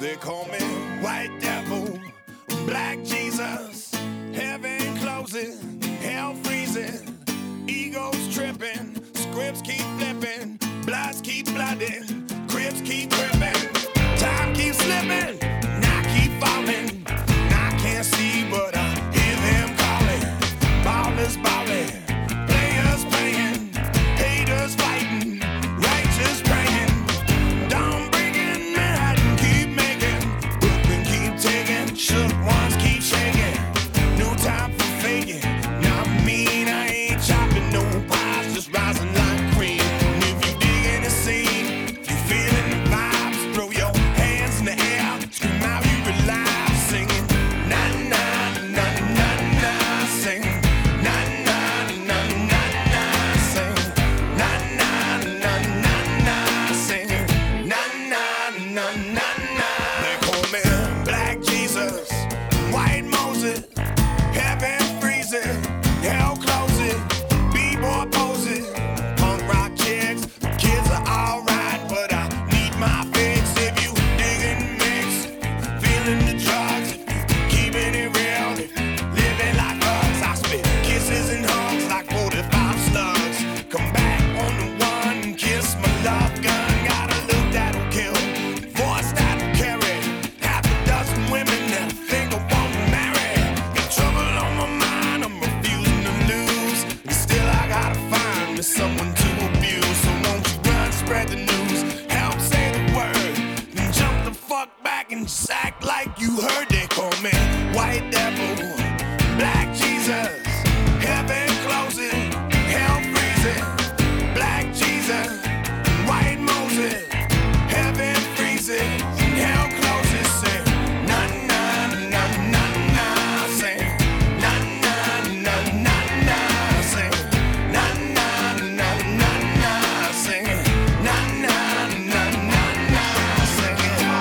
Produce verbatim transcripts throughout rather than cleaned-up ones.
They call me White Devil, Black Jesus. Heaven closing, hell freezing, egos tripping, scripts keep flipping, bloods keep flooding, crips keep tripping, time keeps slipping, and I keep falling. And I can't see, but I hear them calling. Ballers balling, players playing, haters fighting, righteous praying. Down breaking, Manhattan keep making, Brooklyn keep taking, shook ones keep shaking. No time for faking. Not mean, I ain't chopping no pies, just rising like cream. And if you digging the scene, if you feeling the vibes, throw your hands in the air, scream out you alive, singing na na na na na, singing na na na na na, singing na na na na na, singing na na na na na. They call me Black Jesus, White Moses, heaven freezing, hell closing, b-boy poses, punk rock chicks. Kids are alright, but I need my fix. If you digging the mix, feeling the drugs, if you keeping it real, if you living like us, I spit kisses and hugs like forty-five slugs. Come back on the one and kiss my love gun. Got a look that'll kill, voice that'll carry, half a dozen women that think I won't marry. Got trouble on my mind, I'm refusing to lose, and still I gotta find me someone to abuse. So won't you run, spread the news, help say the word, then jump the fuck back and just act like you heard. They call me White Devil, Black Jesus, heaven closing, hell freezing, Black Jesus, White Moses, heaven freezing, hell closing, say na na na na na, say na na na na na, say na na na na na, say na na na na na, say.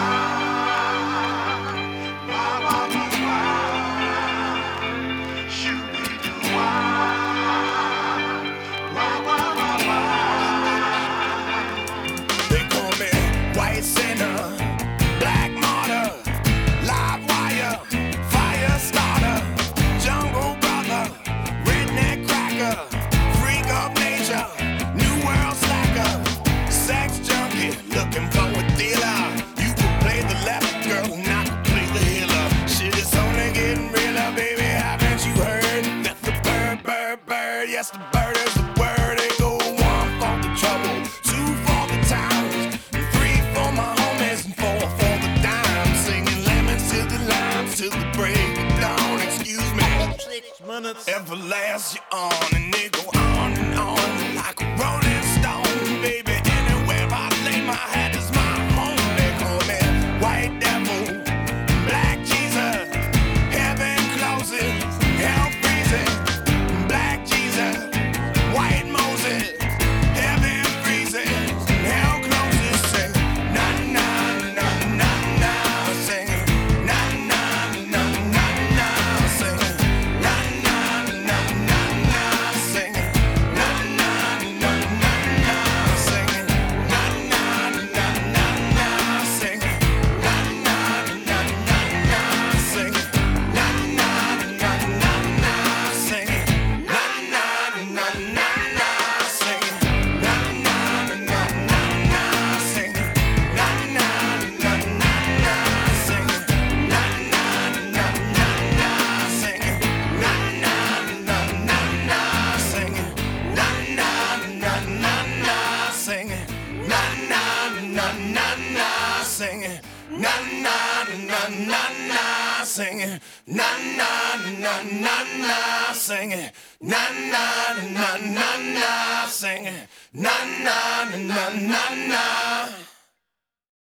They call me White Sinner, Black Martyr, Live Wire, Fire Starter, Jungle Brother, Redneck Cracker, Freak of Nature, New World Slacker, Sex Junkie, looking for a dealer. You could play the left girl, and I could play the healer. Shit is only getting realer, baby, haven't you heard? That the bird, bird, bird, yes, the bird is the word. They go one for the trouble, two for the towns, and three for my homies, and four for the dimes. Singing lemons to the limes till the break of dawn. Excuse me, six minutes, everlast you on, and they go on and on like a rolling stone, baby. Anywhere I lay my head is my home. They call me White Devil, Black Jesus, heaven closes, hell freezing, Black Jesus, White Moses, heaven freezing, hell closes, say na na na na na, say na na na na na, say na na na na na, say na na na na na, say na na na na na, say na na na na na, say na na na na na, say na na na na na, say na na na na na, say na na na na na, say na na na na na, say na na na na na, say na na na na na, say na na na na na, say na na na na na, say na na na na na, say na na na na na, say na na na na na.